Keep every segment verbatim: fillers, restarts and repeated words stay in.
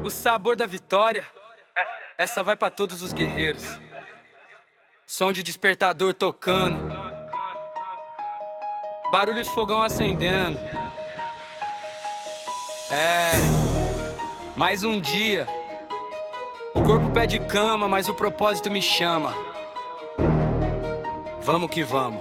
O sabor da vitória, essa vai pra todos os guerreiros. Som de despertador tocando, barulho de fogão acendendo. É, mais um dia. O corpo pede cama, mas o propósito me chama. Vamos que vamos.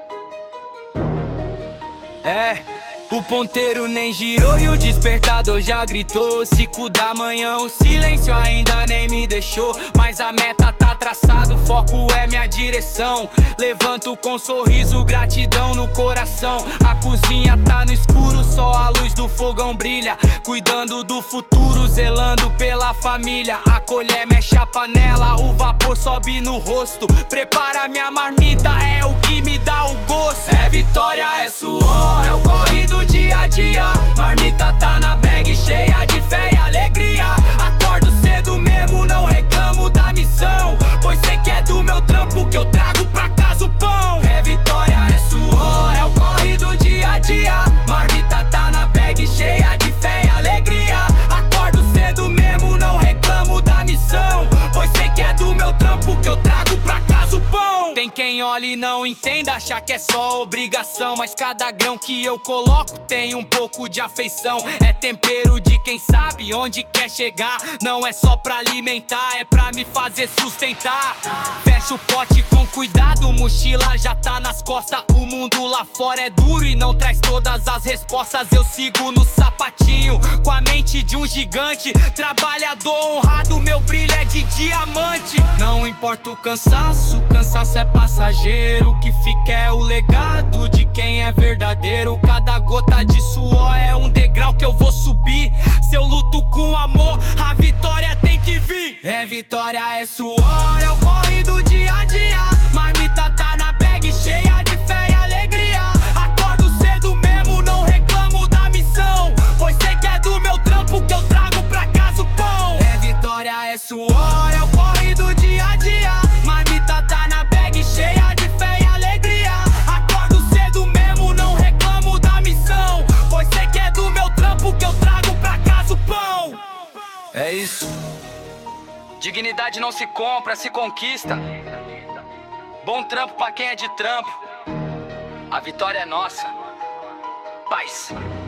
É, o ponteiro nem girou e o despertador já gritou. Cinco da manhã, o silêncio ainda nem me deixou. Mas a meta tá traçada, o foco é minha direção. Levanto com sorriso, gratidão no coração. A cozinha tá no escuro, só a luz do fogão brilha. Cuidando do futuro, zelando pela família. A colher mexe a panela, o vapor sobe no rosto. Prepara minha marmita, é o que me dá o gosto. É vitória, é suor, é o corre do dia a dia. Marmita tá na bag, cheia de fé e alegria. Acordo cedo mesmo, não reclamo da missão, pois sei que é do meu trampo que eu trago pra casa o pão. É vitória, é suor, é o corre do dia a dia. Marmita tá na bag, cheia de fé e alegria. Acordo cedo mesmo, não reclamo da missão, pois sei que é do meu trampo que eu trago pra casa o pão. Tem quem olha e não entenda, achar que é só obrigação, mas cada grão que eu coloco tem um pouco de afeição. É tempero de quem sabe onde quer chegar. Não é só pra alimentar, é pra me fazer sustentar. Fecha o pote com cuidado, mochila já tá nas costas. O mundo lá fora é duro e não traz todas as respostas. Eu sigo no sapatinho, com a mente de um gigante. Trabalhador honrado, meu brilho é de diamante. Não importa o cansaço, o cansaço é passageiro. O que fica é o legado de quem é verdadeiro. Cada gota de suor é um degrau que eu vou subir. Se eu luto com amor, a vitória tem que vir. É vitória, é suor, é o corre do dia a dia. Marmita tá na bag, cheia de fé e alegria. Acordo cedo mesmo, não reclamo da missão, pois sei que é do meu trampo que eu trago pra casa o pão. É vitória, é suor, é o corre do dia a dia. Marmita tá na bag, cheia de fé e alegria. Acordo cedo mesmo, não reclamo da missão, pois sei que é do meu trampo que eu trago pra casa o pão. É isso. Dignidade não se compra, se conquista. Bom trampo pra quem é de trampo. A vitória é nossa. Paz.